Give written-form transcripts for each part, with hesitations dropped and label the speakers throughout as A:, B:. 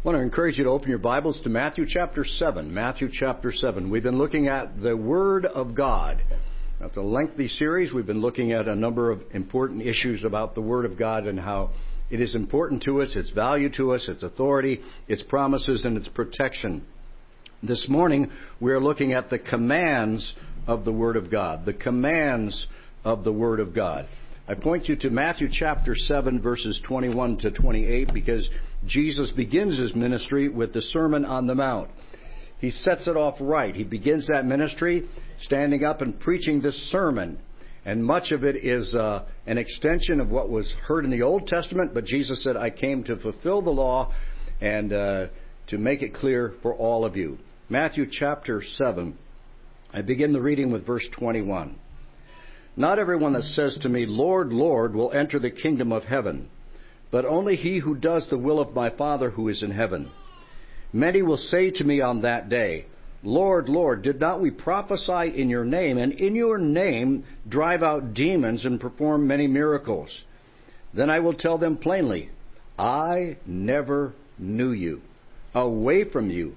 A: I want to encourage you to open your Bibles to Matthew chapter 7. Matthew chapter 7. We've been looking at the Word of God. It's a lengthy series. We've been looking at a number of important issues about the Word of God and how it is important to us, its value to us, its authority, its promises, and its protection. This morning, we are looking at the commands of the Word of God. The commands of the Word of God. I point you to Matthew chapter 7, verses 21 to 28, because Jesus begins his ministry with the Sermon on the Mount. He sets it off right. He begins that ministry standing up and preaching this sermon. And much of it is an extension of what was heard in the Old Testament, but Jesus said, I came to fulfill the law and to make it clear for all of you. Matthew chapter 7. I begin the reading with verse 21. Not everyone that says to me, Lord, Lord, will enter the kingdom of heaven, but only he who does the will of my Father who is in heaven. Many will say to me on that day, Lord, Lord, did not we prophesy in your name, and in your name drive out demons and perform many miracles? Then I will tell them plainly, I never knew you. Away from me,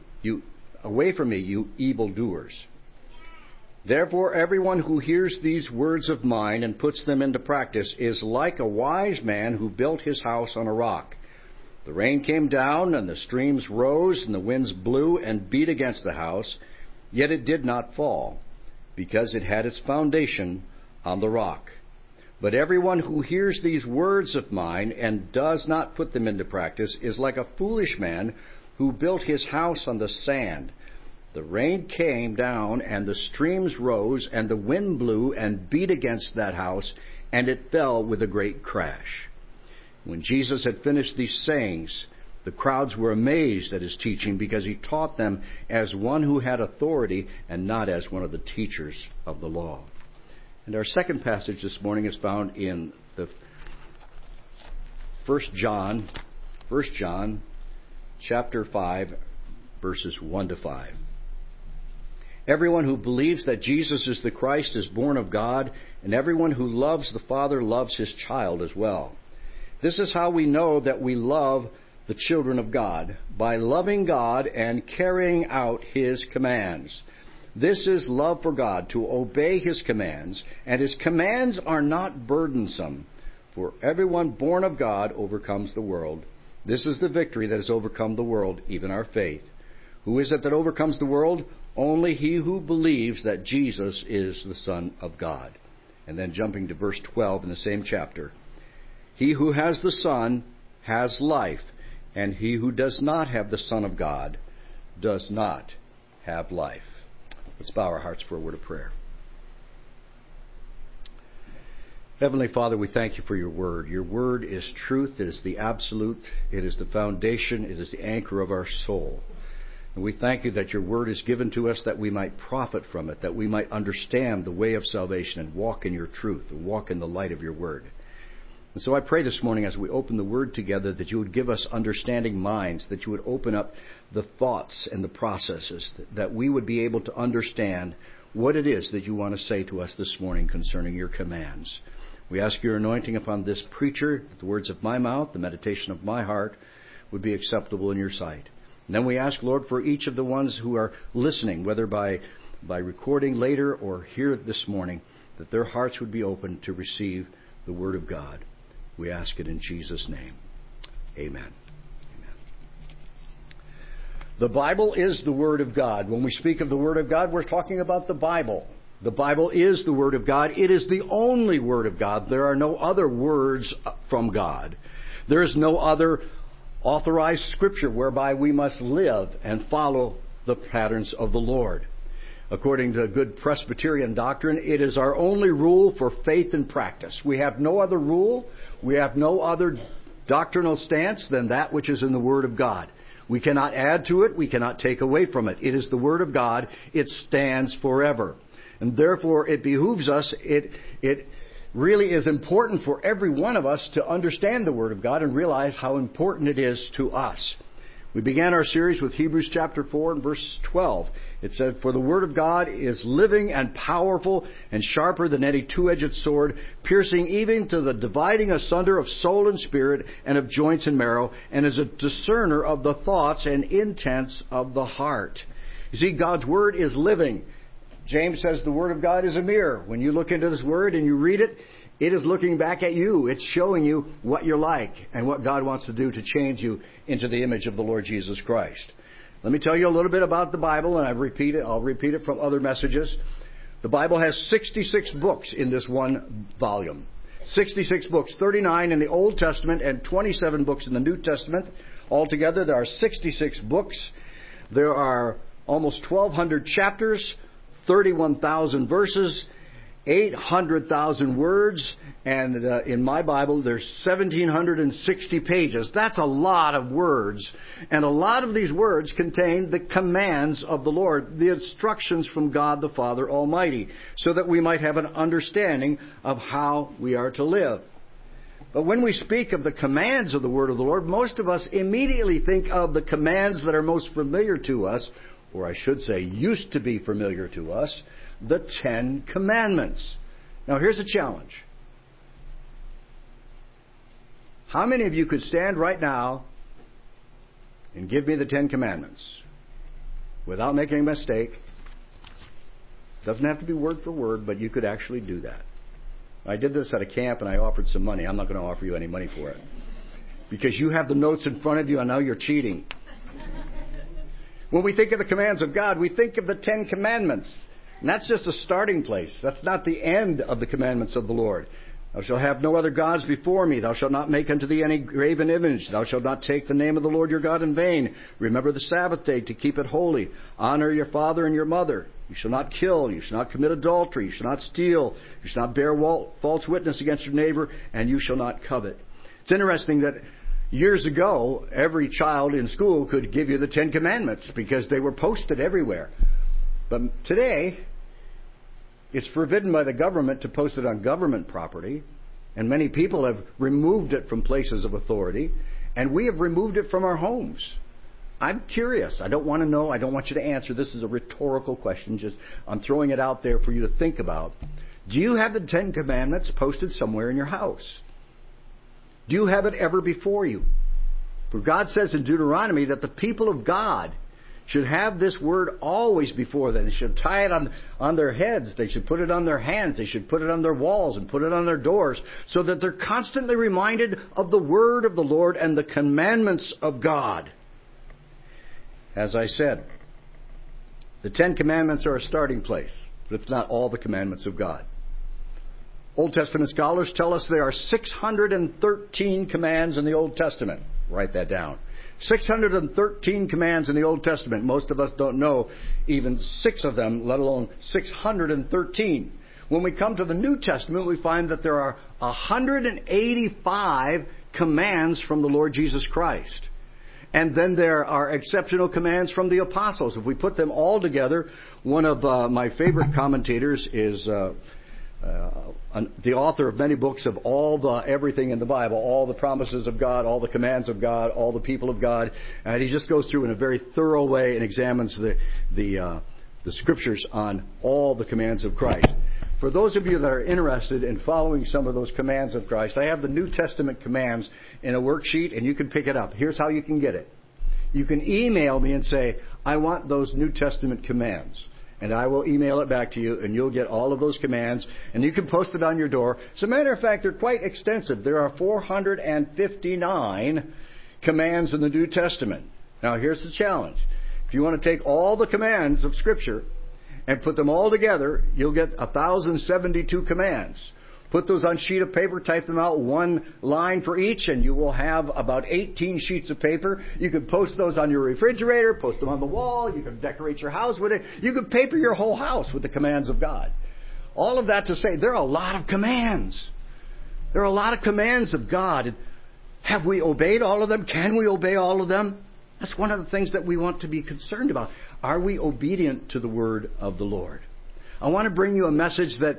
A: you evildoers. Therefore, everyone who hears these words of mine and puts them into practice is like a wise man who built his house on a rock. The rain came down, and the streams rose, and the winds blew and beat against the house, yet it did not fall, because it had its foundation on the rock. But everyone who hears these words of mine and does not put them into practice is like a foolish man who built his house on the sand. The rain came down, and the streams rose, and the wind blew and beat against that house, and it fell with a great crash. When Jesus had finished these sayings, the crowds were amazed at his teaching, because he taught them as one who had authority and not as one of the teachers of the law. And our second passage this morning is found in the 1 John chapter 5, verses 1 to 5. Everyone who believes that Jesus is the Christ is born of God, and everyone who loves the Father loves his child as well. This is how we know that we love the children of God, by loving God and carrying out his commands. This is love for God, to obey his commands, and his commands are not burdensome. For everyone born of God overcomes the world. This is the victory that has overcome the world, even our faith. Who is it that overcomes the world? Only he who believes that Jesus is the Son of God. And then jumping to verse 12 in the same chapter. He who has the Son has life, and he who does not have the Son of God does not have life. Let's bow our hearts for a word of prayer. Heavenly Father, we thank you for your word. Your word is truth. It is the absolute. It is the foundation. It is the anchor of our soul. And we thank you that your word is given to us that we might profit from it, that we might understand the way of salvation and walk in your truth and walk in the light of your word. And so I pray this morning as we open the word together that you would give us understanding minds, that you would open up the thoughts and the processes, that we would be able to understand what it is that you want to say to us this morning concerning your commands. We ask your anointing upon this preacher, that the words of my mouth, the meditation of my heart would be acceptable in your sight. And then we ask, Lord, for each of the ones who are listening, whether by recording later or here this morning, that their hearts would be open to receive the Word of God. We ask it in Jesus' name. Amen. Amen. The Bible is the Word of God. When we speak of the Word of God, we're talking about the Bible. The Bible is the Word of God. It is the only Word of God. There are no other words from God. There is no other authorized scripture whereby we must live and follow the patterns of the Lord. According to good Presbyterian doctrine, it is our only rule for faith and practice. We have no other rule. We have no other doctrinal stance than that which is in the Word of God. We cannot add to it. We cannot take away from it. It is the Word of God. It stands forever. And therefore, it behooves us, it really is important for every one of us to understand the Word of God and realize how important it is to us. We began our series with Hebrews chapter 4 and verse 12. It said, "For the word of God is living and powerful and sharper than any two-edged sword, piercing even to the dividing asunder of soul and spirit and of joints and marrow, and is a discerner of the thoughts and intents of the heart." You see, God's word is living. James says the word of God is a mirror. When you look into this word and you read it, it is looking back at you. It's showing you what you're like and what God wants to do to change you into the image of the Lord Jesus Christ. Let me tell you a little bit about the Bible, and I'll repeat it from other messages. The Bible has 66 books in this one volume. 66 books, 39 in the Old Testament and 27 books in the New Testament. Altogether, there are 66 books. There are almost 1,200 chapters, 31,000 verses, 800,000 words, and in my Bible there's 1,760 pages. That's a lot of words, and a lot of these words contain the commands of the Lord, the instructions from God the Father Almighty, so that we might have an understanding of how we are to live. But when we speak of the commands of the Word of the Lord, most of us immediately think of the commands that are most familiar to us, or I should say used to be familiar to us, the Ten Commandments. Now here's a challenge. How many of you could stand right now and give me the Ten Commandments without making a mistake? Doesn't have to be word for word, but you could actually do that. I did this at a camp and I offered some money. I'm not going to offer you any money for it. Because you have the notes in front of you and now you're cheating. When we think of the commands of God, we think of the Ten Commandments. And that's just a starting place. That's not the end of the commandments of the Lord. Thou shalt have no other gods before me. Thou shalt not make unto thee any graven image. Thou shalt not take the name of the Lord your God in vain. Remember the Sabbath day to keep it holy. Honor your father and your mother. You shall not kill. You shall not commit adultery. You shall not steal. You shall not bear false witness against your neighbor. And you shall not covet. It's interesting that years ago, every child in school could give you the Ten Commandments because they were posted everywhere. But today, it's forbidden by the government to post it on government property, and many people have removed it from places of authority, and we have removed it from our homes. I'm curious. I don't want to know. I don't want you to answer. This is a rhetorical question. I'm throwing it out there for you to think about. Do you have the Ten Commandments posted somewhere in your house? Do you have it ever before you? For God says in Deuteronomy that the people of God should have this word always before them. They should tie it on their heads. They should put it on their hands. They should put it on their walls and put it on their doors so that they're constantly reminded of the word of the Lord and the commandments of God. As I said, the Ten Commandments are a starting place, but it's not all the commandments of God. Old Testament scholars tell us there are 613 commands in the Old Testament. Write that down. 613 commands in the Old Testament. Most of us don't know even 6 of them, let alone 613. When we come to the New Testament, we find that there are 185 commands from the Lord Jesus Christ. And then there are exceptional commands from the apostles. If we put them all together, one of my favorite commentators is the author of many books of everything in the Bible, all the promises of God, all the commands of God, all the people of God, and he just goes through in a very thorough way and examines the Scriptures on all the commands of Christ. For those of you that are interested in following some of those commands of Christ, I have the New Testament commands in a worksheet, and you can pick it up. Here's how you can get it. You can email me and say, I want those New Testament commands. And I will email it back to you, and you'll get all of those commands, and you can post it on your door. As a matter of fact, they're quite extensive. There are 459 commands in the New Testament. Now, here's the challenge. If you want to take all the commands of Scripture and put them all together, you'll get 1,072 commands. Put those on a sheet of paper, type them out, one line for each, and you will have about 18 sheets of paper. You can post those on your refrigerator, post them on the wall. You can decorate your house with it. You can paper your whole house with the commands of God. All of that to say, there are a lot of commands. There are a lot of commands of God. Have we obeyed all of them? Can we obey all of them? That's one of the things that we want to be concerned about. Are we obedient to the word of the Lord? I want to bring you a message that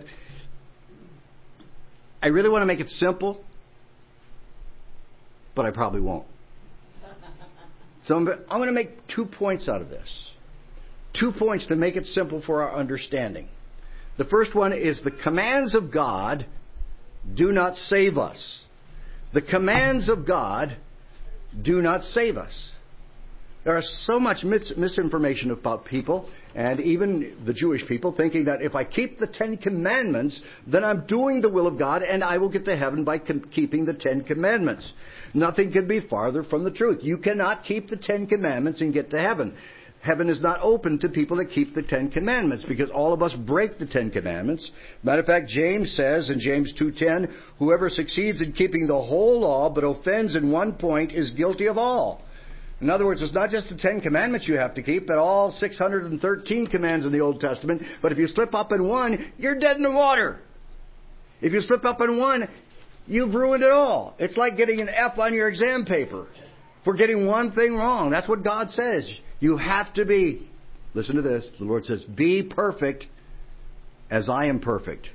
A: I really want to make it simple, but I probably won't. So I'm going to make 2 points out of this. 2 points to make it simple for our understanding. The first one is the commands of God do not save us. The commands of God do not save us. There is so much misinformation about people, and even the Jewish people, thinking that if I keep the 10 Commandments, then I'm doing the will of God and I will get to heaven by keeping the 10 Commandments. Nothing could be farther from the truth. You cannot keep the 10 Commandments and get to heaven. Heaven is not open to people that keep the 10 Commandments, because all of us break the 10 Commandments. Matter of fact, James says in James 2:10, whoever succeeds in keeping the whole law but offends in one point is guilty of all. In other words, it's not just the 10 Commandments you have to keep, but all 613 commands in the Old Testament. But if you slip up in one, you're dead in the water. If you slip up in one, you've ruined it all. It's like getting an F on your exam paper for getting one thing wrong. That's what God says. You have to be, listen to this, the Lord says, be perfect as I am perfect.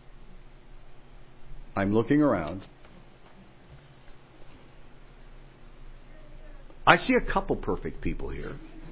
A: I'm looking around. I see a couple perfect people here.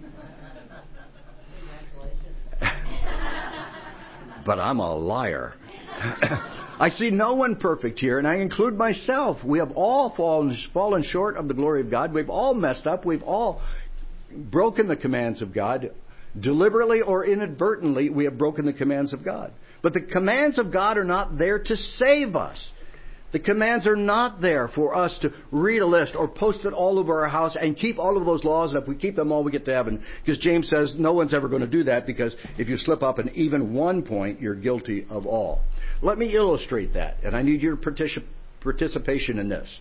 A: But I'm a liar. I see no one perfect here, and I include myself. We have all fallen short of the glory of God. We've all messed up. We've all broken the commands of God. Deliberately or inadvertently, we have broken the commands of God. But the commands of God are not there to save us. The commands are not there for us to read a list or post it all over our house and keep all of those laws. And if we keep them all, we get to heaven. Because James says no one's ever going to do that, because if you slip up in even one point, you're guilty of all. Let me illustrate that. And I need your participation in this.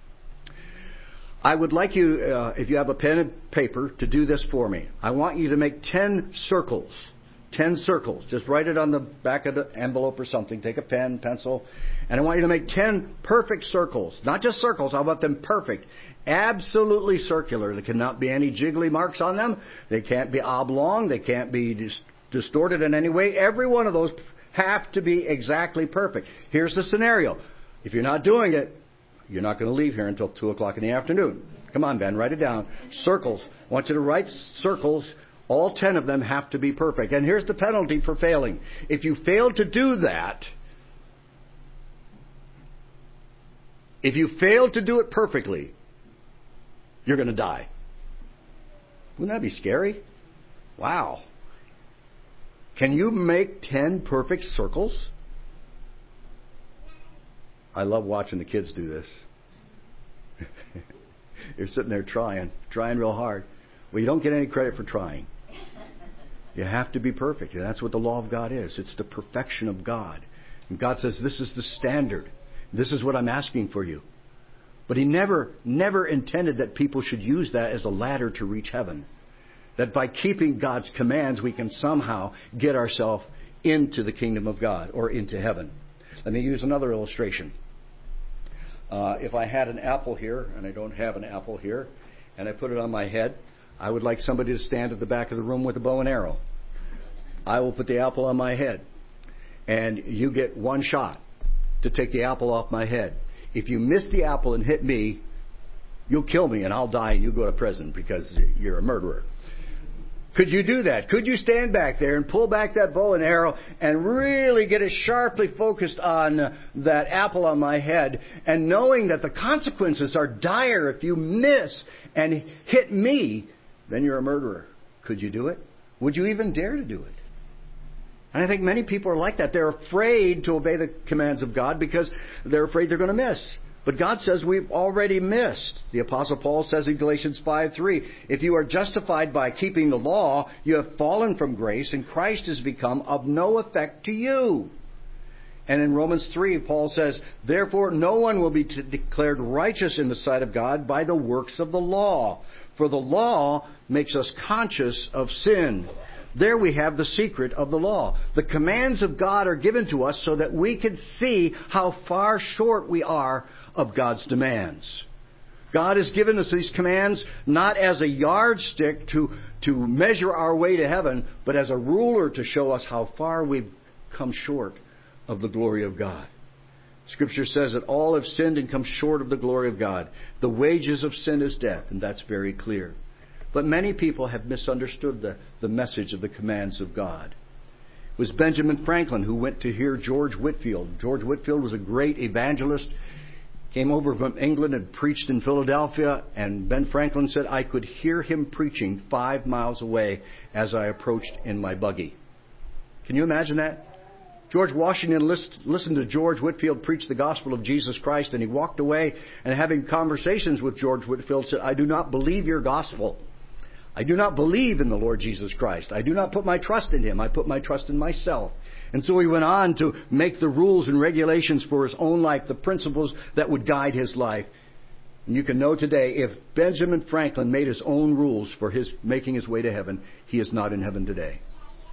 A: I would like you, if you have a pen and paper, to do this for me. I want you to make 10 circles. 10 circles. Just write it on the back of the envelope or something. Take a pen, pencil. And I want you to make 10 perfect circles. Not just circles. I want them perfect. Absolutely circular. There cannot be any jiggly marks on them. They can't be oblong. They can't be distorted in any way. Every one of those have to be exactly perfect. Here's the scenario. If you're not doing it, you're not going to leave here until 2 o'clock in the afternoon. Come on, Ben, write it down. Circles. I want you to write circles. All 10 of them have to be perfect. And here's the penalty for failing. If you fail to do that, if you fail to do it perfectly, you're going to die. Wouldn't that be scary? Wow. Can you make 10 perfect circles? I love watching the kids do this. You're sitting there trying real hard. Well, you don't get any credit for trying. You have to be perfect. And that's what the law of God is. It's the perfection of God. And God says, this is the standard. This is what I'm asking for you. But He never intended that people should use that as a ladder to reach heaven. That by keeping God's commands, we can somehow get ourselves into the kingdom of God or into heaven. Let me use another illustration. If I had an apple here, and I don't have an apple here, and I put it on my head, I would like somebody to stand at the back of the room with a bow and arrow. I will put the apple on my head. And you get one shot to take the apple off my head. If you miss the apple and hit me, you'll kill me and I'll die and you'll go to prison because you're a murderer. Could you do that? Could you stand back there and pull back that bow and arrow and really get it sharply focused on that apple on my head, and knowing that the consequences are dire if you miss and hit me, then you're a murderer? Could you do it? Would you even dare to do it? And I think many people are like that. They're afraid to obey the commands of God because they're afraid they're going to miss. But God says we've already missed. The Apostle Paul says in Galatians 5:3, if you are justified by keeping the law, you have fallen from grace, and Christ has become of no effect to you. And in Romans 3, Paul says, therefore no one will be declared righteous in the sight of God by the works of the law. For the law makes us conscious of sin. There we have the secret of the law. The commands of God are given to us so that we can see how far short we are of God's demands. God has given us these commands not as a yardstick to measure our way to heaven, but as a ruler to show us how far we've come short of the glory of God. Scripture says that all have sinned and come short of the glory of God. The wages of sin is death, and that's very clear. But many people have misunderstood the message of the commands of God. It was Benjamin Franklin who went to hear George Whitefield. George Whitefield was a great evangelist. Came over from England and preached in Philadelphia. And Ben Franklin said, I could hear him preaching 5 miles away as I approached in my buggy. Can you imagine that? George Washington listened to George Whitefield preach the gospel of Jesus Christ, and he walked away and having conversations with George Whitefield said, I do not believe your gospel. I do not believe in the Lord Jesus Christ. I do not put my trust in Him. I put my trust in myself. And so he went on to make the rules and regulations for his own life, the principles that would guide his life. And you can know today, if Benjamin Franklin made his own rules for his making his way to heaven, he is not in heaven today.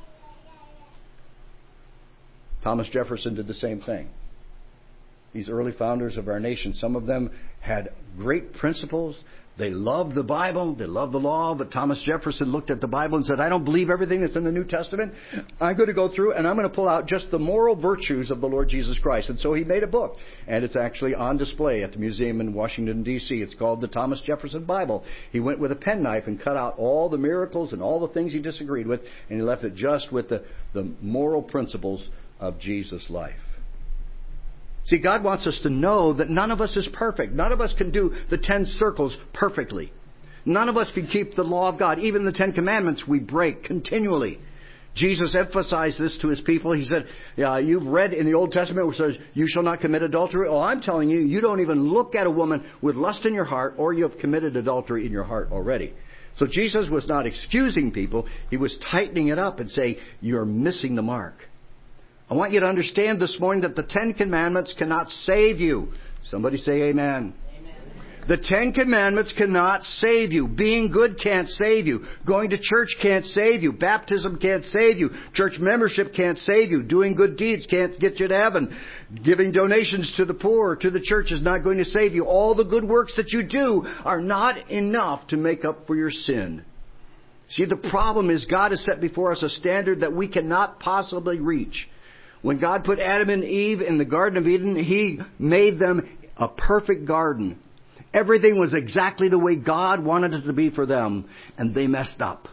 A: Thomas Jefferson did the same thing. These early founders of our nation, some of them had great principles. They loved the Bible. They loved the law. But Thomas Jefferson looked at the Bible and said, I don't believe everything that's in the New Testament. I'm going to go through and I'm going to pull out just the moral virtues of the Lord Jesus Christ. And so he made a book. And it's actually on display at the museum in Washington, D.C. It's called the Thomas Jefferson Bible. He went with a penknife and cut out all the miracles and all the things he disagreed with. And he left it just with the moral principles of Jesus' life. See, God wants us to know that none of us is perfect. None of us can do the 10 circles perfectly. None of us can keep the law of God. Even the 10 Commandments we break continually. Jesus emphasized this to His people. He said, you've read in the Old Testament where it says, you shall not commit adultery. Oh, I'm telling you, you don't even look at a woman with lust in your heart, or you have committed adultery in your heart already. So Jesus was not excusing people. He was tightening it up and saying, you're missing the mark. I want you to understand this morning that the 10 Commandments cannot save you. Somebody say amen. The 10 Commandments cannot save you. Being good can't save you. Going to church can't save you. Baptism can't save you. Church membership can't save you. Doing good deeds can't get you to heaven. Giving donations to the poor or to the church is not going to save you. All the good works that you do are not enough to make up for your sin. See, the problem is God has set before us a standard that we cannot possibly reach. When God put Adam and Eve in the Garden of Eden, He made them a perfect garden. Everything was exactly the way God wanted it to be for them, and they messed up.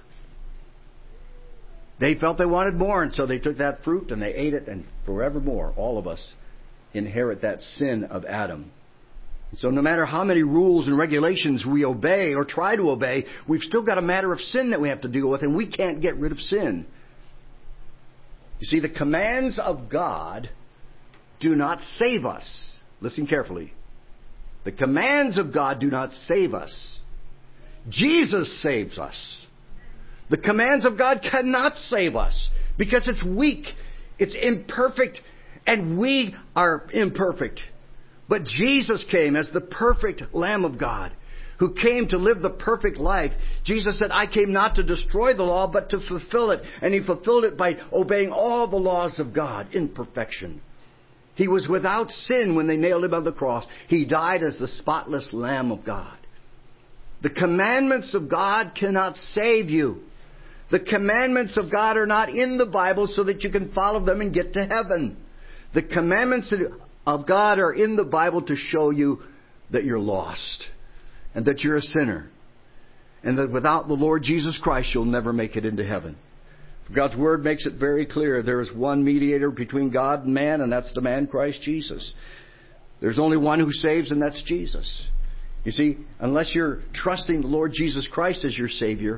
A: They felt they wanted more, and so they took that fruit and they ate it, and forevermore, all of us inherit that sin of Adam. So no matter how many rules and regulations we obey or try to obey, we've still got a matter of sin that we have to deal with, and we can't get rid of sin. You see, the commands of God do not save us. Listen carefully. The commands of God do not save us. Jesus saves us. The commands of God cannot save us because it's weak, it's imperfect, and we are imperfect. But Jesus came as the perfect Lamb of God, who came to live the perfect life. Jesus said, I came not to destroy the law, but to fulfill it. And He fulfilled it by obeying all the laws of God in perfection. He was without sin when they nailed Him on the cross. He died as the spotless Lamb of God. The commandments of God cannot save you. The commandments of God are not in the Bible so that you can follow them and get to heaven. The commandments of God are in the Bible to show you that you're lost. And that you're a sinner. And that without the Lord Jesus Christ, you'll never make it into heaven. God's Word makes it very clear. There is one mediator between God and man, and that's the man Christ Jesus. There's only one who saves, and that's Jesus. You see, unless you're trusting the Lord Jesus Christ as your Savior,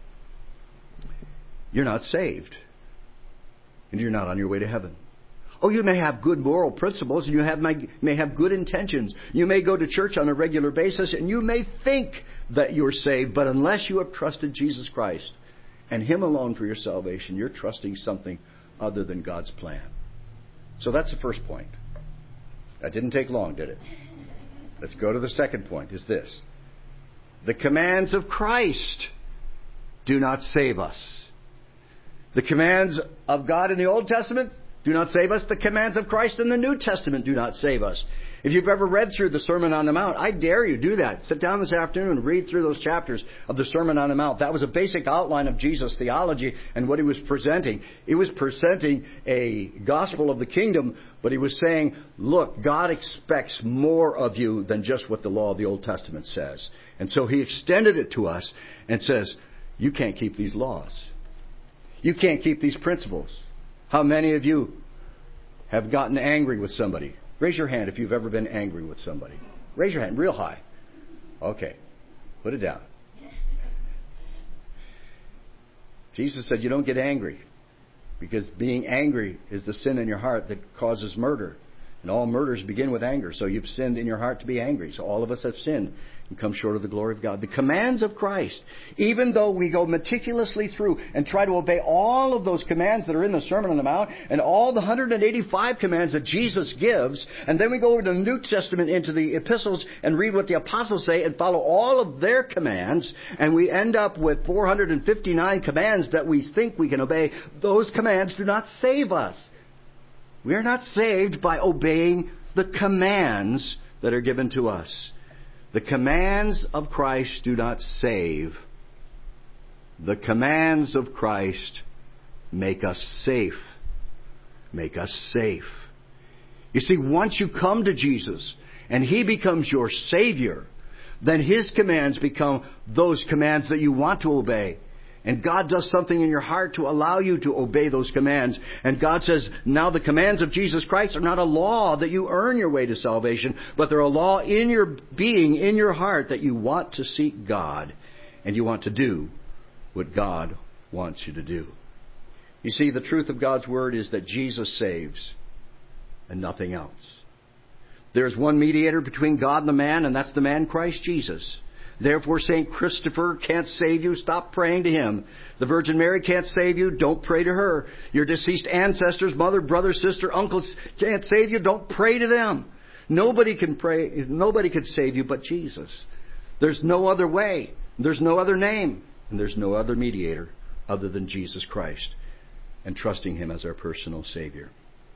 A: you're not saved. And you're not on your way to heaven. Oh, you may have good moral principles, and you may have good intentions. You may go to church on a regular basis, and you may think that you're saved, but unless you have trusted Jesus Christ and Him alone for your salvation, you're trusting something other than God's plan. So that's the first point. That didn't take long, did it? Let's go to the second point, is this. The commands of Christ do not save us. The commands of God in the Old Testament do not save us. The commands of Christ in the New Testament do not save us. If you've ever read through the Sermon on the Mount, I dare you do that. Sit down this afternoon and read through those chapters of the Sermon on the Mount. That was a basic outline of Jesus' theology and what he was presenting. He was presenting a gospel of the kingdom, but he was saying, look, God expects more of you than just what the law of the Old Testament says. And so he extended it to us and says, you can't keep these laws. You can't keep these principles. How many of you have gotten angry with somebody? Raise your hand if you've ever been angry with somebody. Raise your hand real high. Okay. Put it down. Jesus said you don't get angry, because being angry is the sin in your heart that causes murder. And all murders begin with anger. So you've sinned in your heart to be angry. So all of us have sinned and come short of the glory of God. The commands of Christ, even though we go meticulously through and try to obey all of those commands that are in the Sermon on the Mount and all the 185 commands that Jesus gives, and then we go over to the New Testament into the epistles and read what the apostles say and follow all of their commands, and we end up with 459 commands that we think we can obey. Those commands do not save us. We are not saved by obeying the commands that are given to us. The commands of Christ do not save. The commands of Christ make us safe. Make us safe. You see, once you come to Jesus and He becomes your Savior, then His commands become those commands that you want to obey. And God does something in your heart to allow you to obey those commands. And God says, now the commands of Jesus Christ are not a law that you earn your way to salvation, but they're a law in your being, in your heart, that you want to seek God and you want to do what God wants you to do. You see, the truth of God's Word is that Jesus saves and nothing else. There's one mediator between God and the man, and that's the man Christ Jesus. Therefore, St. Christopher can't save you. Stop praying to him. The Virgin Mary can't save you. Don't pray to her. Your deceased ancestors, mother, brother, sister, uncles can't save you. Don't pray to them. Nobody can pray. Nobody can save you but Jesus. There's no other way. There's no other name. And there's no other mediator other than Jesus Christ, and trusting Him as our personal Savior.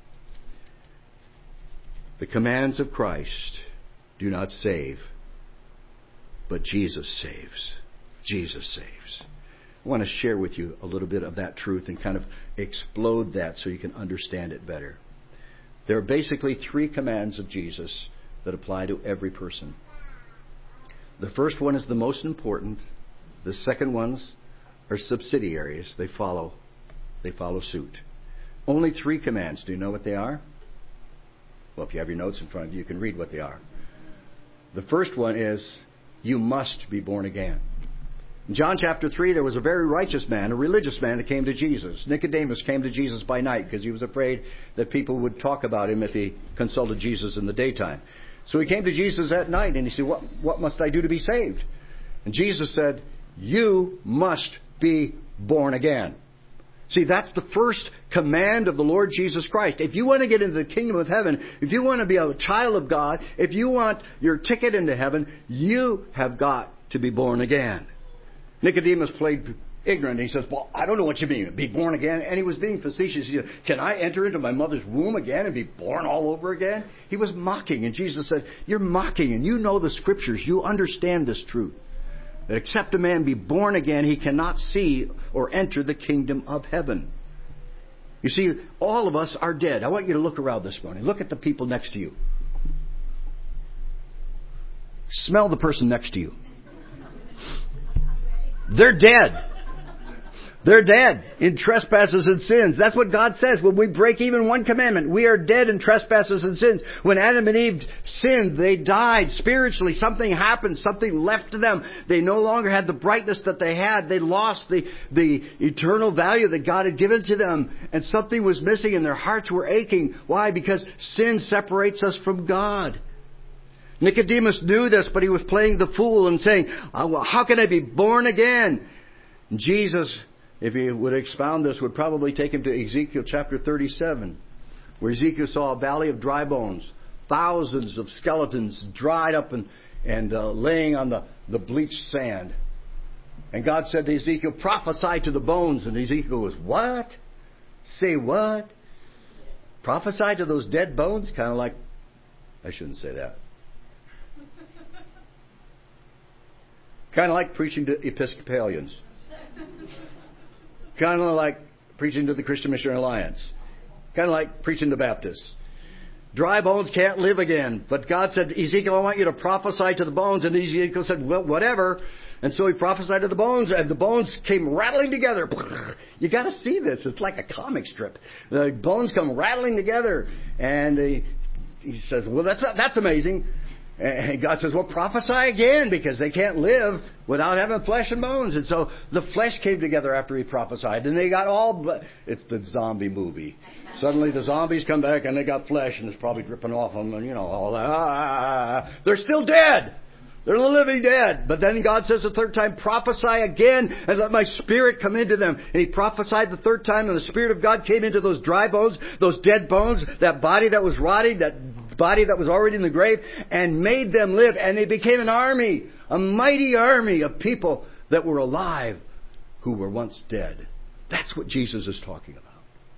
A: The commands of Christ do not save, but Jesus saves. Jesus saves. I want to share with you a little bit of that truth and kind of explode that so you can understand it better. There are basically three commands of Jesus that apply to every person. The first one is the most important. The second ones are subsidiaries. They follow suit. Only three commands. Do you know what they are? Well, if you have your notes in front of you, you can read what they are. The first one is, you must be born again. In John chapter 3, there was a very righteous man, a religious man that came to Jesus. Nicodemus came to Jesus by night because he was afraid that people would talk about him if he consulted Jesus in the daytime. So he came to Jesus at night and he said, what must I do to be saved? And Jesus said, you must be born again. See, that's the first command of the Lord Jesus Christ. If you want to get into the kingdom of heaven, if you want to be a child of God, if you want your ticket into heaven, you have got to be born again. Nicodemus played ignorant. He says, well, I don't know what you mean, be born again. And he was being facetious. He said, can I enter into my mother's womb again and be born all over again? He was mocking. And Jesus said, you're mocking, and you know the Scriptures. You understand this truth. That except a man be born again, he cannot see or enter the kingdom of heaven. You see, all of us are dead. I want you to look around this morning. Look at the people next to you. Smell the person next to you. They're dead. They're dead in trespasses and sins. That's what God says. When we break even one commandment, we are dead in trespasses and sins. When Adam and Eve sinned, they died spiritually. Something happened. Something left to them. They no longer had the brightness that they had. They lost the eternal value that God had given to them. And something was missing and their hearts were aching. Why? Because sin separates us from God. Nicodemus knew this, but he was playing the fool and saying, how can I be born again? And Jesus, if he would expound this, would probably take him to Ezekiel chapter 37, where Ezekiel saw a valley of dry bones, thousands of skeletons dried up and laying on the bleached sand. And God said to Ezekiel, prophesy to the bones. And Ezekiel was, what? Say what? Prophesy to those dead bones? Kind of like I shouldn't say that. Kind of like preaching to Episcopalians. Kind of like preaching to the Christian Missionary Alliance. Kind of like preaching to Baptists. Dry bones can't live again. But God said, Ezekiel, I want you to prophesy to the bones. And Ezekiel said, well, whatever. And so he prophesied to the bones, and the bones came rattling together. You got to see this. It's like a comic strip. The bones come rattling together. And he says, well, that's amazing. And God says, well, prophesy again, because they can't live without having flesh and bones. And so the flesh came together after he prophesied. And they got it's the zombie movie. Suddenly the zombies come back and they got flesh, and it's probably dripping off them, and all that. They're still dead. They're the living dead. But then God says the third time, prophesy again and let my spirit come into them. And he prophesied the third time, and the Spirit of God came into those dry bones, those dead bones, that body that was rotting, that body that was already in the grave, and made them live. And they became an army, a mighty army of people that were alive who were once dead. That's what Jesus is talking about.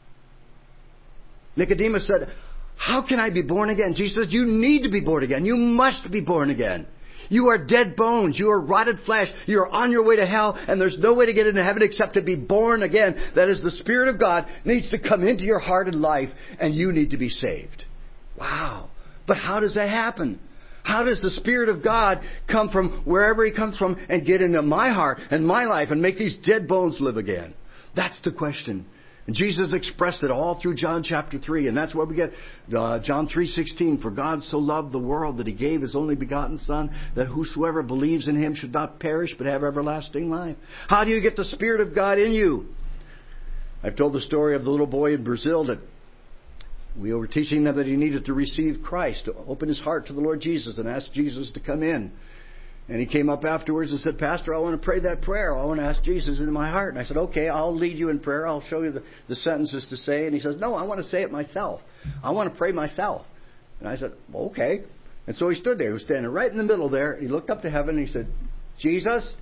A: Nicodemus said, how can I be born again? Jesus says, you need to be born again. You must be born again. You are dead bones. You are rotted flesh. You are on your way to hell, and there's no way to get into heaven except to be born again. That is, the Spirit of God needs to come into your heart and life, and you need to be saved. Wow. But how does that happen? How does the Spirit of God come from wherever He comes from and get into my heart and my life and make these dead bones live again? That's the question. And Jesus expressed it all through John chapter 3. And that's where we get John 3:16. For God so loved the world that He gave His only begotten Son, that whosoever believes in Him should not perish but have everlasting life. How do you get the Spirit of God in you? I've told the story of the little boy in Brazil that we were teaching them that he needed to receive Christ, to open his heart to the Lord Jesus and ask Jesus to come in. And he came up afterwards and said, Pastor, I want to pray that prayer. I want to ask Jesus into my heart. And I said, okay, I'll lead you in prayer. I'll show you the sentences to say. And he says, no, I want to say it myself. I want to pray myself. And I said, well, okay. And so he stood there. He was standing right in the middle there. He looked up to heaven and he said, Jesus,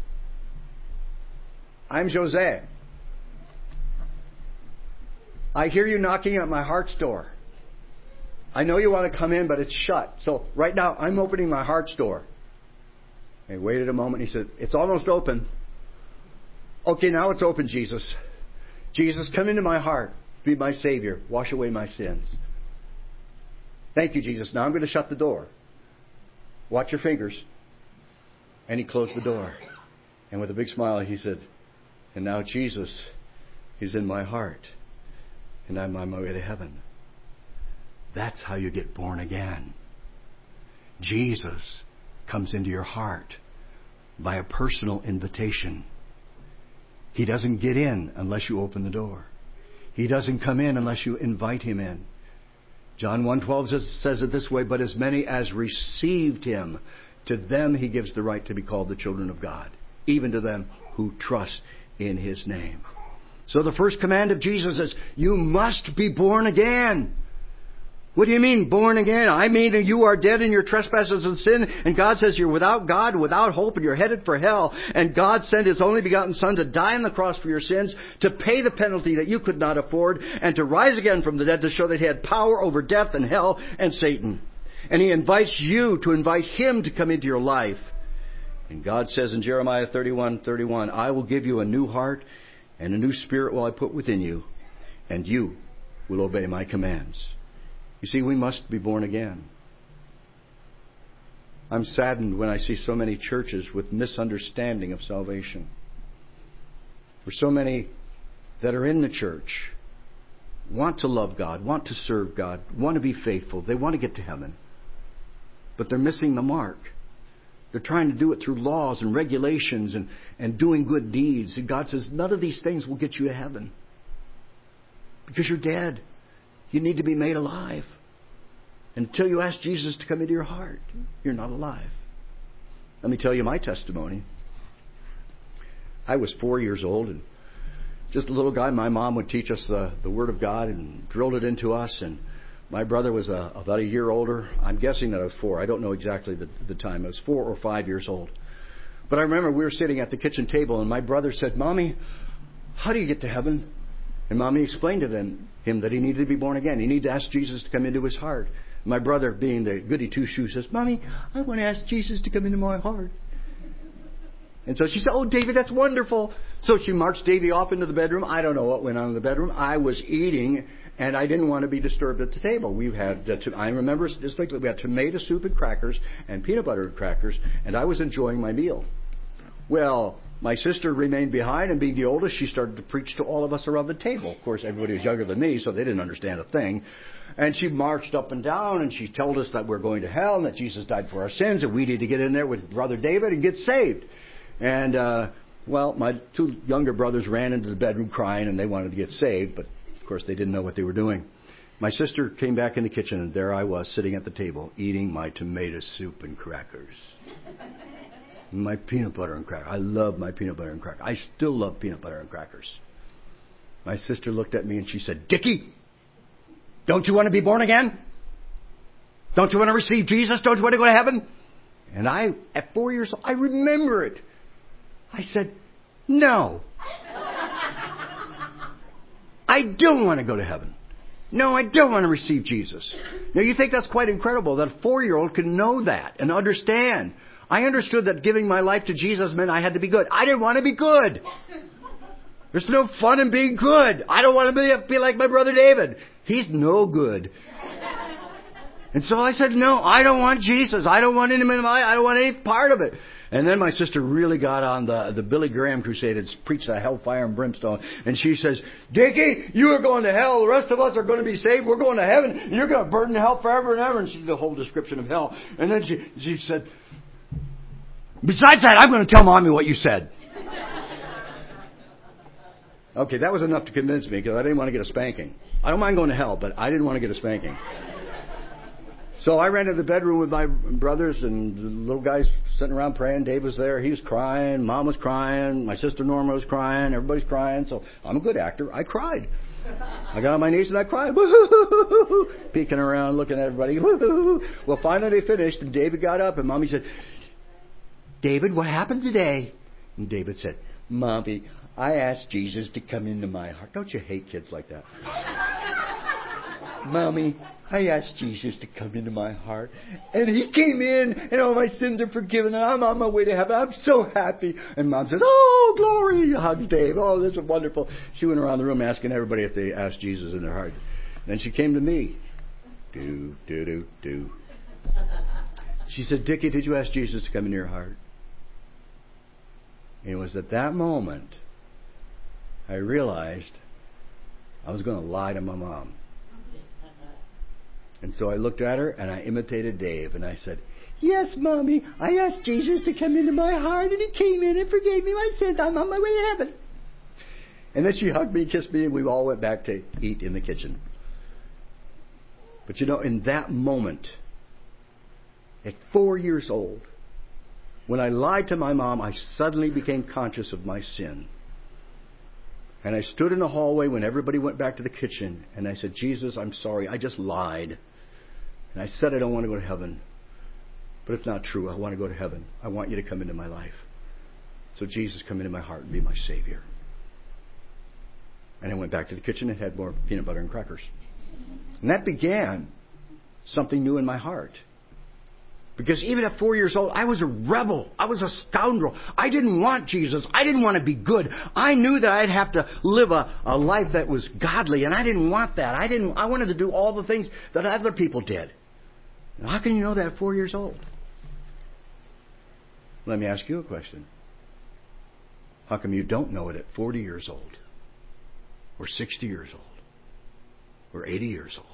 A: I'm Jose. I hear you knocking at my heart's door. I know you want to come in, but it's shut. So right now, I'm opening my heart's door. He waited a moment. He said, it's almost open. Okay, now it's open, Jesus. Jesus, come into my heart. Be my Savior. Wash away my sins. Thank you, Jesus. Now I'm going to shut the door. Watch your fingers. And he closed the door. And with a big smile, he said, and now Jesus is in my heart. And I'm on my way to heaven. That's how you get born again. Jesus comes into your heart by a personal invitation. He doesn't get in unless you open the door. He doesn't come in unless you invite Him in. John 1:12 says it this way, but as many as received Him, to them He gives the right to be called the children of God, even to them who trust in His name. So the first command of Jesus is, you must be born again. What do you mean, born again? I mean, you are dead in your trespasses and sin, and God says you're without God, without hope, and you're headed for hell. And God sent His only begotten Son to die on the cross for your sins, to pay the penalty that you could not afford, and to rise again from the dead to show that He had power over death and hell and Satan. And He invites you to invite Him to come into your life. And God says in Jeremiah 31:31, I will give you a new heart, and a new spirit will I put within you, and you will obey my commands. You see, we must be born again. I'm saddened when I see so many churches with misunderstanding of salvation. For so many that are in the church want to love God, want to serve God, want to be faithful. They want to get to heaven. But they're missing the mark. They're trying to do it through laws and regulations and doing good deeds. And God says, none of these things will get you to heaven. Because you're dead. You need to be made alive. Until you ask Jesus to come into your heart, you're not alive. Let me tell you my testimony. I was 4 years old and just a little guy. My mom would teach us the Word of God and drilled it into us. And my brother was about a year older. I'm guessing that I was 4. I don't know exactly the time. I was 4 or 5 years old. But I remember we were sitting at the kitchen table and my brother said, Mommy, how do you get to heaven? And Mommy explained to him that he needed to be born again. He needed to ask Jesus to come into his heart. My brother, being the goody two-shoes, says, Mommy, I want to ask Jesus to come into my heart. And so she said, oh, David, that's wonderful. So she marched Davy off into the bedroom. I don't know what went on in the bedroom. I was eating, and I didn't want to be disturbed at the table. We had, I remember distinctly, we had tomato soup and crackers and peanut butter and crackers, and I was enjoying my meal. Well, my sister remained behind, and being the oldest, she started to preach to all of us around the table. Of course, everybody was younger than me, so they didn't understand a thing. And she marched up and down, and she told us that we're going to hell, and that Jesus died for our sins, and we need to get in there with Brother David and get saved. And, well, my two younger brothers ran into the bedroom crying, and they wanted to get saved, but, of course, they didn't know what they were doing. My sister came back in the kitchen, and there I was, sitting at the table, eating my tomato soup and crackers. My peanut butter and crackers. I love my peanut butter and crackers. I still love peanut butter and crackers. My sister looked at me and she said, Dickie, don't you want to be born again? Don't you want to receive Jesus? Don't you want to go to heaven? And I, at 4 years old, I remember it. I said, no. I don't want to go to heaven. No, I don't want to receive Jesus. Now, you think that's quite incredible that a 4-year-old can know that and understand. I understood that giving my life to Jesus meant I had to be good. I didn't want to be good. There's no fun in being good. I don't want to be like my brother David. He's no good. And so I said, no, I don't want Jesus. I don't want him in my life. I don't want any part of it. And then my sister really got on the Billy Graham crusade and preached the hellfire and brimstone. And she says, Dickie, you are going to hell. The rest of us are going to be saved. We're going to heaven. And you're going to burn in hell forever and ever. And she did the whole description of hell. And then she said, besides that, I'm going to tell Mommy what you said. Okay, that was enough to convince me because I didn't want to get a spanking. I don't mind going to hell, but I didn't want to get a spanking. So I ran to the bedroom with my brothers and the little guys sitting around praying. Dave was there. He was crying. Mom was crying. My sister Norma was crying. Everybody's crying. So I'm a good actor. I cried. I got on my knees and I cried. Peeking around, looking at everybody. Well, finally they finished and David got up and Mommy said, David, what happened today? And David said, Mommy, I asked Jesus to come into my heart. Don't you hate kids like that? Mommy, I asked Jesus to come into my heart. And he came in and all my sins are forgiven and I'm on my way to heaven. I'm so happy. And Mom says, oh, glory. Hugs Dave. Oh, this is wonderful. She went around the room asking everybody if they asked Jesus in their heart. And then she came to me. Do. She said, Dickie, did you ask Jesus to come into your heart? And it was at that moment I realized I was going to lie to my mom. And so I looked at her and I imitated Dave and I said, yes, Mommy, I asked Jesus to come into my heart and he came in and forgave me my sins. I'm on my way to heaven. And then she hugged me, kissed me, and we all went back to eat in the kitchen. But you know, in that moment, at 4 years old, when I lied to my mom, I suddenly became conscious of my sin. And I stood in the hallway when everybody went back to the kitchen, and I said, Jesus, I'm sorry, I just lied. And I said I don't want to go to heaven. But it's not true. I want to go to heaven. I want you to come into my life. So Jesus, come into my heart and be my Savior. And I went back to the kitchen and had more peanut butter and crackers. And that began something new in my heart. Because even at 4 years old, I was a rebel. I was a scoundrel. I didn't want Jesus. I didn't want to be good. I knew that I'd have to live a life that was godly, and I didn't want that. I wanted to do all the things that other people did. Now, how can you know that at 4 years old? Let me ask you a question. How come you don't know it at 40 years old? Or 60 years old? Or 80 years old?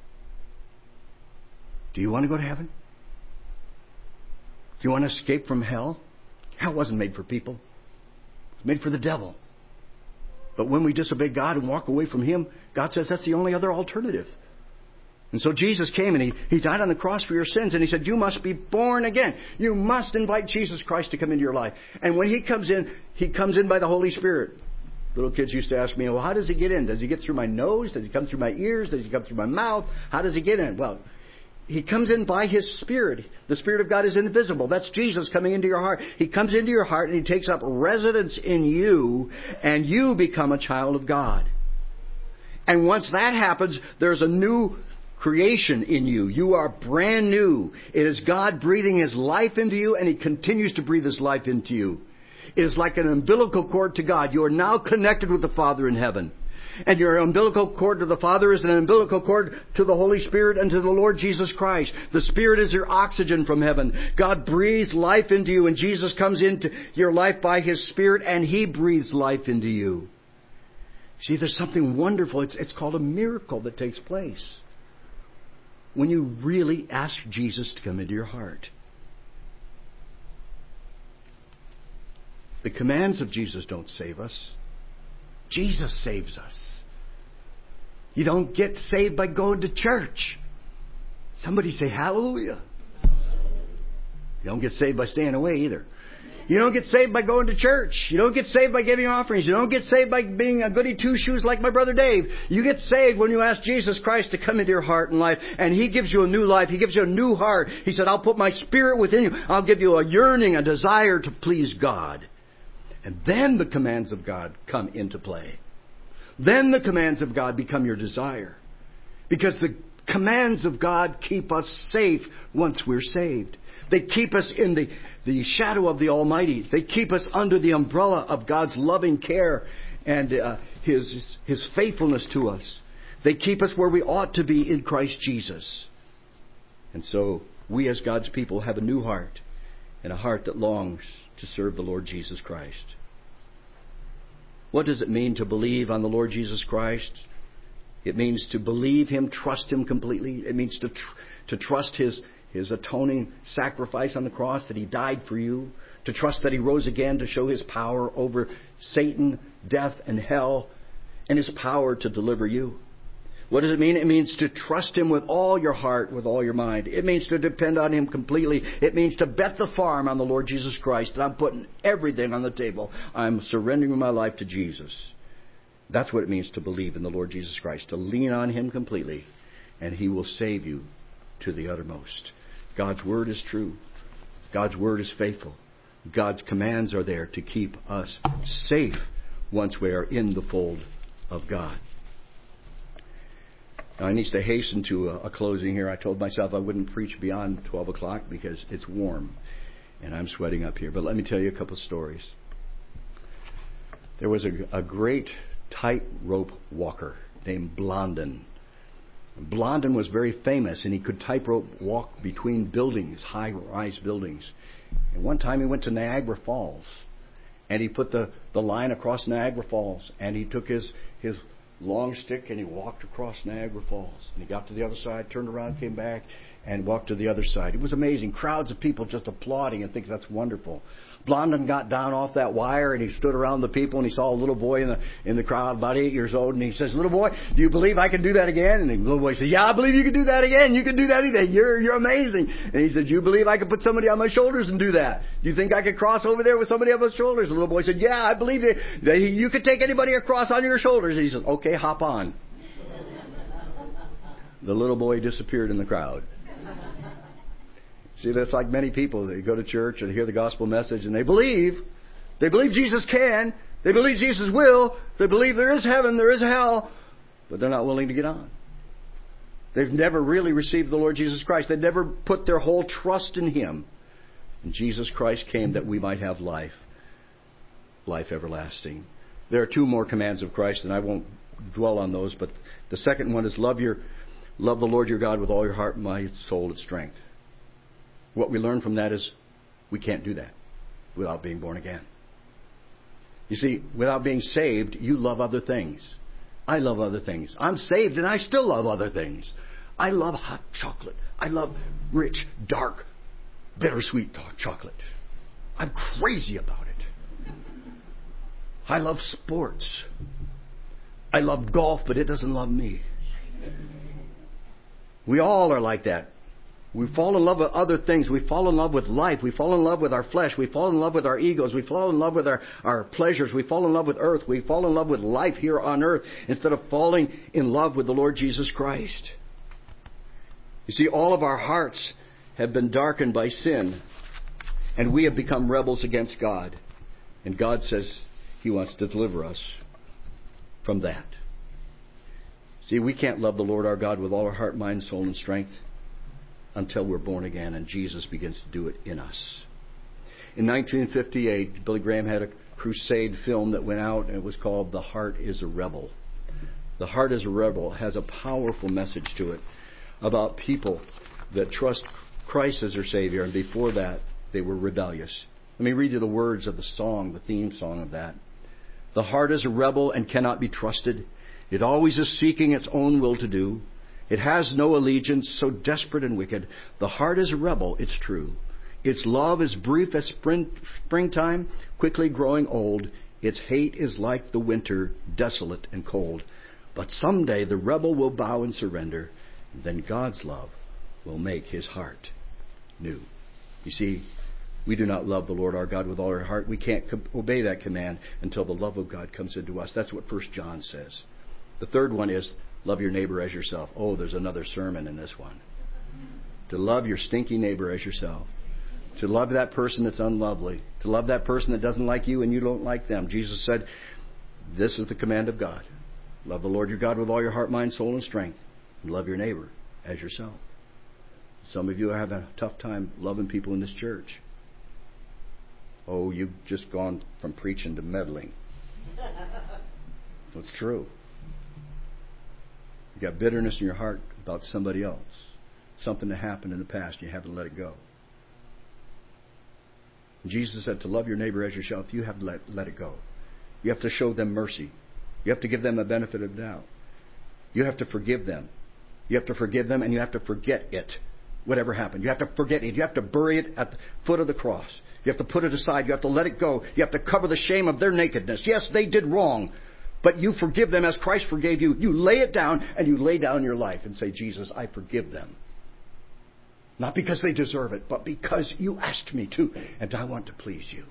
A: Do you want to go to heaven? Do you want to escape from hell? Hell wasn't made for people. It was made for the devil. But when we disobey God and walk away from Him, God says that's the only other alternative. And so Jesus came and He died on the cross for your sins. And He said, you must be born again. You must invite Jesus Christ to come into your life. And when He comes in by the Holy Spirit. Little kids used to ask me, well, how does He get in? Does He get through my nose? Does He come through my ears? Does He come through my mouth? How does He get in? Well, He comes in by His Spirit. The Spirit of God is invisible. That's Jesus coming into your heart. He comes into your heart and He takes up residence in you, and you become a child of God. And once that happens, there's a new creation in you. You are brand new. It is God breathing His life into you, and He continues to breathe His life into you. It is like an umbilical cord to God. You are now connected with the Father in heaven. And your umbilical cord to the Father is an umbilical cord to the Holy Spirit and to the Lord Jesus Christ. The Spirit is your oxygen from heaven. God breathes life into you, and Jesus comes into your life by His Spirit, and He breathes life into you. See, there's something wonderful. It's called a miracle that takes place when you really ask Jesus to come into your heart. The commands of Jesus don't save us. Jesus saves us. You don't get saved by going to church. Somebody say hallelujah. You don't get saved by staying away either. You don't get saved by going to church. You don't get saved by giving offerings. You don't get saved by being a goody two-shoes like my brother Dave. You get saved when you ask Jesus Christ to come into your heart and life. And He gives you a new life. He gives you a new heart. He said, I'll put my Spirit within you. I'll give you a yearning, a desire to please God. And then the commands of God come into play. Then the commands of God become your desire. Because the commands of God keep us safe once we're saved. They keep us in the shadow of the Almighty. They keep us under the umbrella of God's loving care and His faithfulness to us. They keep us where we ought to be in Christ Jesus. And so we as God's people have a new heart, and a heart that longs to serve the Lord Jesus Christ. What does it mean to believe on the Lord Jesus Christ? It means to believe Him, trust Him completely. It means to trust His atoning sacrifice on the cross, that He died for you. To trust that He rose again to show His power over Satan, death, and hell, and His power to deliver you. What does it mean? It means to trust Him with all your heart, with all your mind. It means to depend on Him completely. It means to bet the farm on the Lord Jesus Christ. That I'm putting everything on the table. I'm surrendering my life to Jesus. That's what it means to believe in the Lord Jesus Christ. To lean on Him completely, and He will save you to the uttermost. God's Word is true. God's Word is faithful. God's commands are there to keep us safe once we are in the fold of God. Now, I need to hasten to a closing here. I told myself I wouldn't preach beyond 12 o'clock because it's warm and I'm sweating up here. But let me tell you a couple of stories. There was a great tightrope walker named Blondin. Blondin was very famous, and he could tightrope walk between buildings, high-rise buildings. And one time he went to Niagara Falls, and he put the line across Niagara Falls, and he took his long stick and he walked across Niagara Falls. And he got to the other side, turned around, came back, and walked to the other side. It was amazing. Crowds of people just applauding and thinking that's wonderful. Blondin got down off that wire and he stood around the people, and he saw a little boy in the crowd, about 8 years old, and he says, "Little boy, do you believe I can do that again?" And the little boy said, "Yeah, I believe you can do that again. You can do that again. You're amazing." And he said, "Do you believe I can put somebody on my shoulders and do that? Do you think I could cross over there with somebody on my shoulders?" The little boy said, "Yeah, I believe that you could take anybody across on your shoulders." And he said, "Okay, hop on." The little boy disappeared in the crowd. See, that's like many people. They go to church and they hear the gospel message and they believe. They believe Jesus can. They believe Jesus will. They believe there is heaven, there is hell. But they're not willing to get on. They've never really received the Lord Jesus Christ. They've never put their whole trust in Him. And Jesus Christ came that we might have life. Life everlasting. There are two more commands of Christ, and I won't dwell on those. But the second one is love the Lord your God with all your heart, mind, soul, and strength. What we learn from that is we can't do that without being born again. You see, without being saved, you love other things. I love other things. I'm saved and I still love other things. I love hot chocolate. I love rich, dark, bittersweet chocolate. I'm crazy about it. I love sports. I love golf, but it doesn't love me. We all are like that. We fall in love with other things. We fall in love with life. We fall in love with our flesh. We fall in love with our egos. We fall in love with our pleasures. We fall in love with earth. We fall in love with life here on earth instead of falling in love with the Lord Jesus Christ. You see, all of our hearts have been darkened by sin, and we have become rebels against God. And God says He wants to deliver us from that. See, we can't love the Lord our God with all our heart, mind, soul, and strength until we're born again and Jesus begins to do it in us. In 1958, Billy Graham had a crusade film that went out, and it was called The Heart is a Rebel. The Heart is a Rebel has a powerful message to it about people that trust Christ as their Savior, and before that, they were rebellious. Let me read you the words of the song, the theme song of that. The heart is a rebel and cannot be trusted. It always is seeking its own will to do. It has no allegiance, so desperate and wicked. The heart is a rebel, it's true. Its love is brief as springtime, quickly growing old. Its hate is like the winter, desolate and cold. But someday the rebel will bow and surrender. Then God's love will make his heart new. You see, we do not love the Lord our God with all our heart. We can't obey that command until the love of God comes into us. That's what 1 John says. The third one is love your neighbor as yourself. Oh, there's another sermon in this one. To love your stinky neighbor as yourself. To love that person that's unlovely. To love that person that doesn't like you and you don't like them. Jesus said, this is the command of God. Love the Lord your God with all your heart, mind, soul, and strength. And love your neighbor as yourself. Some of you are having a tough time loving people in this church. Oh, you've just gone from preaching to meddling. It's true. You got bitterness in your heart about somebody else. Something that happened in the past, and you haven't let it go. Jesus said to love your neighbor as yourself. You have to let it go. You have to show them mercy. You have to give them the benefit of the doubt. You have to forgive them. You have to forgive them, and you have to forget it. Whatever happened. You have to forget it. You have to bury it at the foot of the cross. You have to put it aside. You have to let it go. You have to cover the shame of their nakedness. Yes, they did wrong. But you forgive them as Christ forgave you. You lay it down, and you lay down your life and say, Jesus, I forgive them. Not because they deserve it, but because you asked me to, and I want to please you.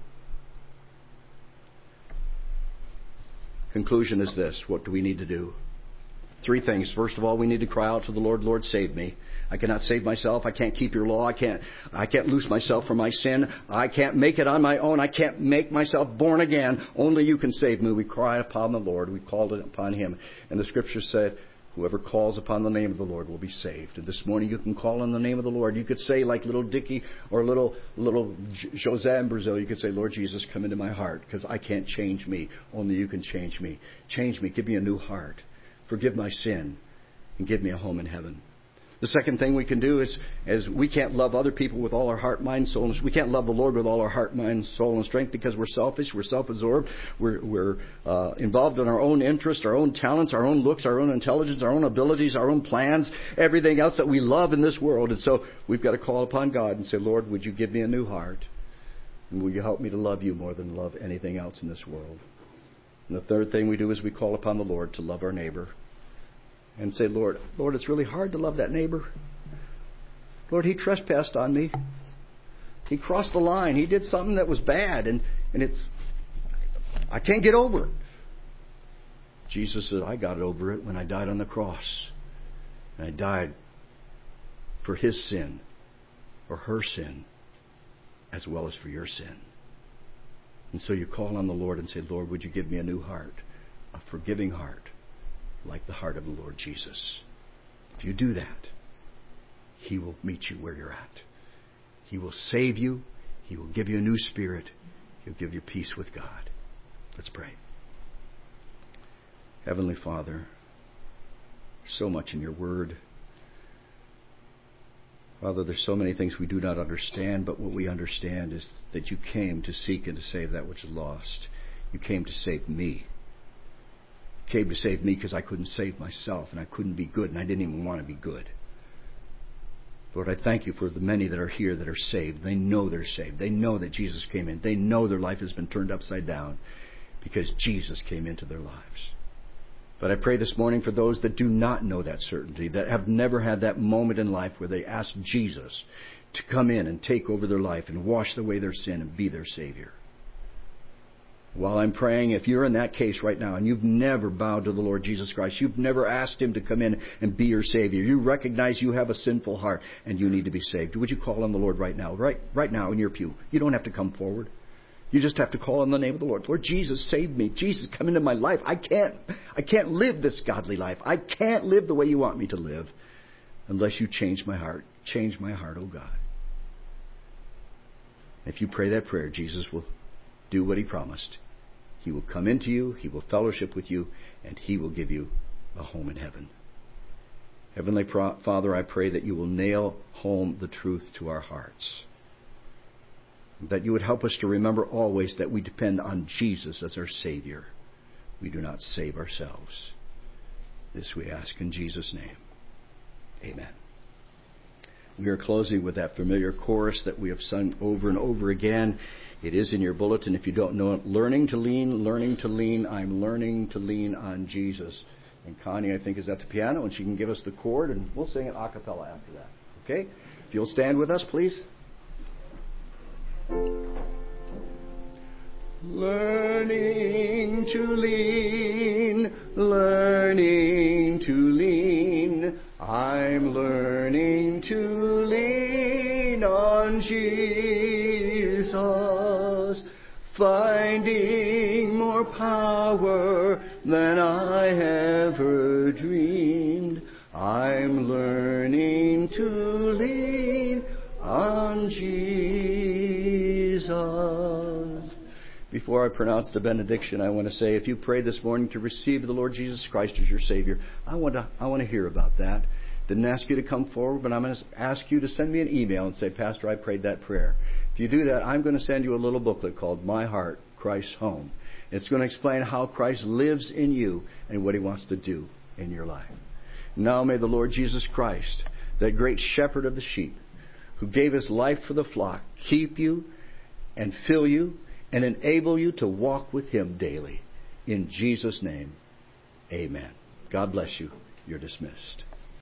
A: Conclusion is this. What do we need to do? 3 things. First of all, we need to cry out to the Lord, Lord, save me. I cannot save myself. I can't keep your law. I can't loose myself from my sin. I can't make it on my own. I can't make myself born again. Only you can save me. We cry upon the Lord. We called upon Him. And the Scripture said, whoever calls upon the name of the Lord will be saved. And this morning you can call on the name of the Lord. You could say like little Dickie or little Jose in Brazil, you could say, Lord Jesus, come into my heart because I can't change me. Only you can change me. Change me. Give me a new heart. Forgive my sin and give me a home in heaven. The second thing we can do is we can't love other people with all our heart, mind, soul, and we can't love the Lord with all our heart, mind, soul, and strength because we're selfish, we're self-absorbed, we're involved in our own interests, our own talents, our own looks, our own intelligence, our own abilities, our own plans, everything else that we love in this world. And so we've got to call upon God and say, Lord, would you give me a new heart? And will you help me to love you more than love anything else in this world? And the third thing we do is we call upon the Lord to love our neighbor. And say, Lord, it's really hard to love that neighbor. Lord, he trespassed on me. He crossed the line. He did something that was bad, and I can't get over it. Jesus said, I got over it when I died on the cross. And I died for his sin, or her sin, as well as for your sin. And so you call on the Lord and say, Lord, would you give me a new heart, a forgiving heart, like the heart of the Lord Jesus. If you do that, He will meet you where you're at. He will save you. He will give you a new spirit. He'll give you peace with God. Let's pray. Heavenly Father, so much in your word. Father, there's so many things we do not understand, but what we understand is that you came to seek and to save that which is lost. You came to save me. Came to save me because I couldn't save myself and I couldn't be good and I didn't even want to be good. Lord, I thank you for the many that are here that are saved. They know they're saved. They know that Jesus came in. They know their life has been turned upside down because Jesus came into their lives. But I pray this morning for those that do not know that certainty, that have never had that moment in life where they ask Jesus to come in and take over their life and wash away their sin and be their Savior. While I'm praying, if you're in that case right now and you've never bowed to the Lord Jesus Christ, you've never asked Him to come in and be your Savior, you recognize you have a sinful heart and you need to be saved, would you call on the Lord right now? Right now in your pew. You don't have to come forward. You just have to call on the name of the Lord. Lord Jesus, save me. Jesus, come into my life. I I can't live this godly life. I can't live the way you want me to live unless you change my heart. Change my heart, oh God. If you pray that prayer, Jesus will do what He promised. He will come into you, He will fellowship with you, and He will give you a home in heaven. Heavenly Father, I pray that you will nail home the truth to our hearts. That you would help us to remember always that we depend on Jesus as our Savior. We do not save ourselves. This we ask in Jesus' name. Amen. We are closing with that familiar chorus that we have sung over and over again. It is in your bulletin if you don't know it. Learning to lean, I'm learning to lean on Jesus. And Connie, I think, is at the piano, and she can give us the chord, and we'll sing it a cappella after that. Okay? If you'll stand with us, please. Learning to lean, I'm learning to lean on Jesus, finding more power than I ever dreamed. I'm learning to lean on Jesus. Before I pronounce the benediction, I want to say, if you prayed this morning to receive the Lord Jesus Christ as your Savior, I want to hear about that. Didn't ask you to come forward, but I'm going to ask you to send me an email and say, Pastor, I prayed that prayer. If you do that, I'm going to send you a little booklet called My Heart, Christ's Home. It's going to explain how Christ lives in you and what He wants to do in your life. Now may the Lord Jesus Christ, that great shepherd of the sheep, who gave His life for the flock, keep you and fill you and enable you to walk with Him daily. In Jesus' name, amen. God bless you. You're dismissed.